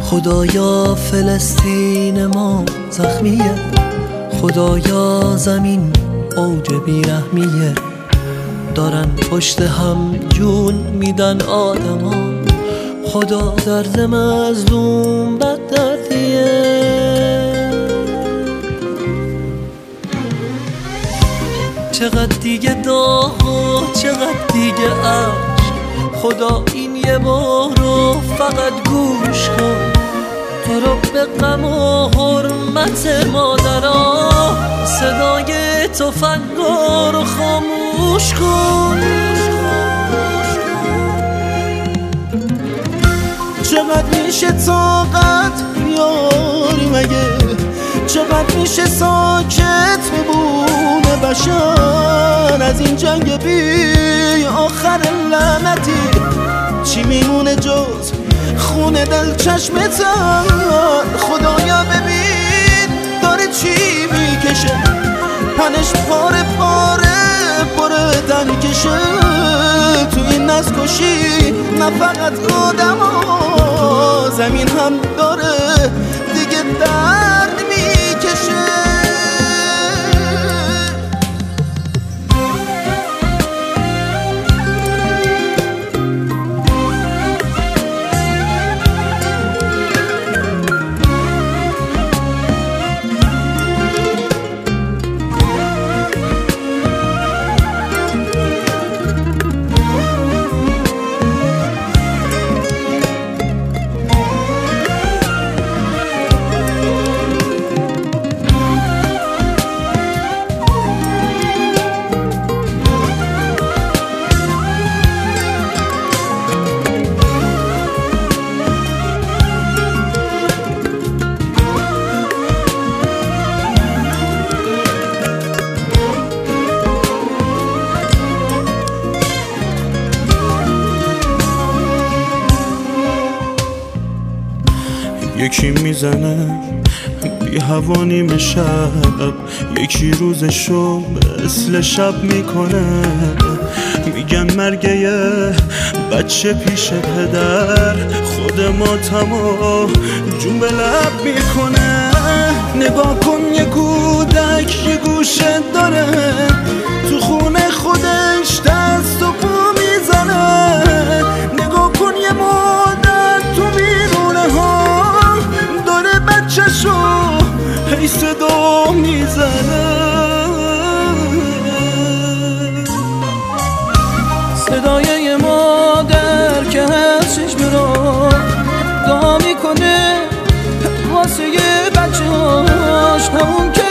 خدایا فلسطین ما زخمیه، خدایا زمین اوج بیرحمیه، دارن پشت هم جون میدن آدما، خدا درد مظلوم بد دردیه. چقدر دیگه داغ و چقدر دیگه عشق، خدا این یه بار رو فقط گوش کن، تو رو به غم و حرمت مادرها، صدای تفنگا رو خاموش کن. چقدر میشه طاقت بیاری مگه، چقدر میشه ساکت بمونه بشر از این جنگ بی آخر لعنتی؟ چی میمونه جز خون دل چشمتن؟ خدایا ببین داره چی میکشه، تنش پاره پاره بردن کشه تو این نسکشی. نه فقط آدم ها، زمین هم داره دیگه درد میکشه. یکی میزنه بی هوا نیمه شب، یکی روزشو مثل شب میکنه، میگن مرگ یه بچه پیش پدر، خود ماتمو جون به لب میکنه. نگاه کن یه کودک یه گوشه داره، تو خونه خودش دست و پا میزنه. نگاه کن یه مادر تو بیرونه ها داره بچه‌شو هی صدا میزنه. صدای یه مادر که از چشم رو دعا میکنه واسه یه بچه هاش، همون که